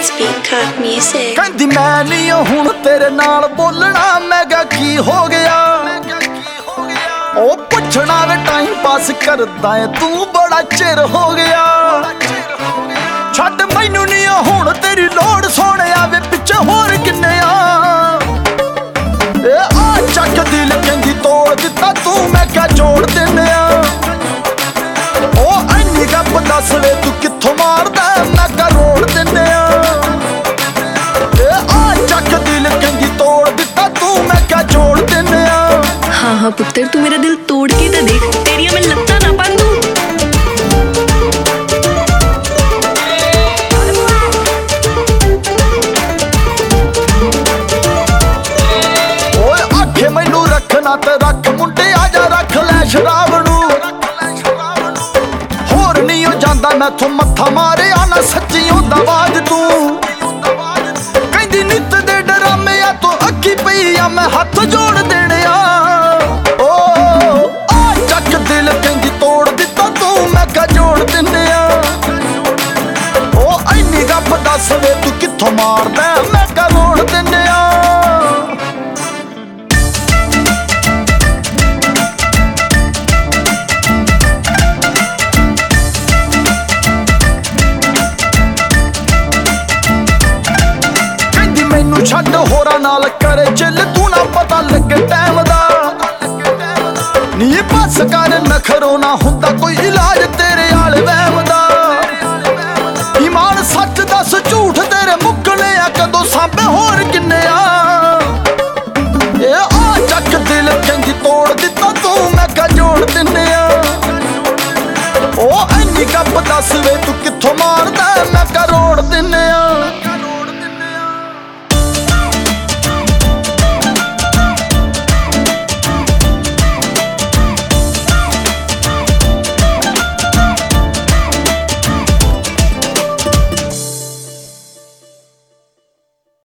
Peacock Music। ਕਹਿੰਦੀ ਮੈਂ ਨਹੀਂ ਹੁਣ ਤੇਰੇ ਨਾਲ ਬੋਲਣਾ, ਮੈਂ ਕਿਹਾ ਕੀ ਹੋ ਗਿਆ। ਉਹ ਪੁੱਛਣਾ ਵੇ ਟਾਈਮ ਪਾਸ ਕਰਦਾ ਏ ਤੂੰ, ਬੜਾ ਚਿਰ ਹੋ ਗਿਆ। ਛੱਡ ਮੈਨੂੰ ਨਹੀਂ ਹੁਣ ਤੇਰੀ ਲੋੜ ਸੋਹਣਿਆ, ਵੇ ਪਿੱਛੇ ਹੋਰ ਕਿੰਨੇ ਆ। ਇਹ ਆ ਚੱਕ ਦਿਲ ਕਹਿੰਦੀ ਤੋੜ ਦਿੱਤਾ ਤੂੰ, ਮੈਂ ਕਿਹਾ ਜੋੜ ਦਿੰਨੇ ਆ। ਉਹ ਐਨੀ ਗੱਪ ਦੱਸ ਵੇ ਤੂੰ ਕਿੱਥੋਂ ਮਾਰਦਾ, ਮੈਂ ਕਿਹਾ ਰੋੜ ਦਿੰਨੇ ਆ। ਇਹ ਆ ਚੱਕ ਦਿਲ ਕਹਿੰਦੀ ਤੋੜ ਦਿੱਤਾ ਤੂੰ, ਮੈਂ ਕਿਹਾ ਜੋੜ ਦਿੰਨੇ ਆ। हाँ हाँ पुत्र, तू मेरा दिल तोड़ के तो देख, तेरिया मैं लत्ता ना बांधू। ओए आखे मैनू रखना ते रख मुंडे, आजा रख लै शराब नू। होर नहीं हो जांदा मैथों मत्था मारे आना, सच्ची होंदा बाज तू। कहंदी नित दे डरामे आ तू अखी पई आ, मैं हथ जोड़ देने आ। दस वे तू कित्थों मारदा, मैं क्या रोड़ दिन्ने आ। कहंदी मैनू छड्ड होरां नाल करे चिल, तू ना पता लगे टाइम दा। नी बस कर नखरो ना हुंदा कोई इलाज तेरे आले वहम दा। ईमान सच दस झूठ तेरे मुकने आ, कदों सामने होर किन्ने आ। ए आ चक दिल कहंदी तोड़ दिता तू, मैं क्या जोड़ दिन्ने आ। ओ ऐनी गप दस वे तू